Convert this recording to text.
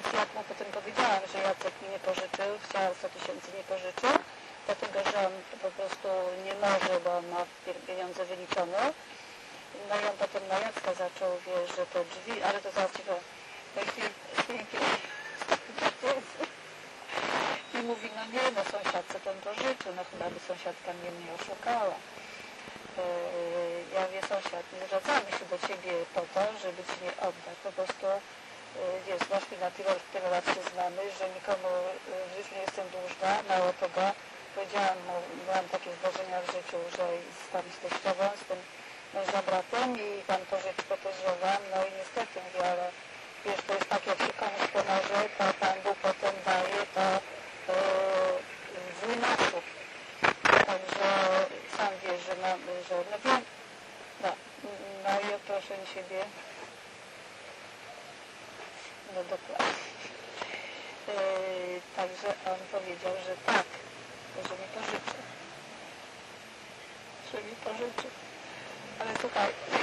jak mu potem powiedziałam, że Jacek mi nie pożyczył, chciał 100 000 nie pożyczył, dlatego że on po prostu nie może, bo on ma pieniądze wyliczone. No i on potem na Jacka zaczął, wiesz, że te drzwi, ale to zaraz ci powiem. I mówi, no nie, no sąsiadce ten pożyczył, no chyba by sąsiadka mnie nie oszukała. Ja mówię, sąsiad, nie zwracamy się do ciebie po to, żeby ci nie oddać. Po prostu, wiesz, masz mi na tyle lat się znamy, że nikomu w życiu nie jestem dłużna. Mało tego, powiedziałam mu, miałam takie zdarzenia w życiu, że tam z teściową, z tym męża bratem i tam pożyczyłam, no i niestety mówię, ale wiesz, to jest tak, jak się komuś pomoże, to Pan Bóg potem daje to zły nasób. Także sam wiesz, że no wiem, no i proszę siebie, no dokładnie. Także on powiedział, że tak, że mi pożyczy. Ale słuchaj,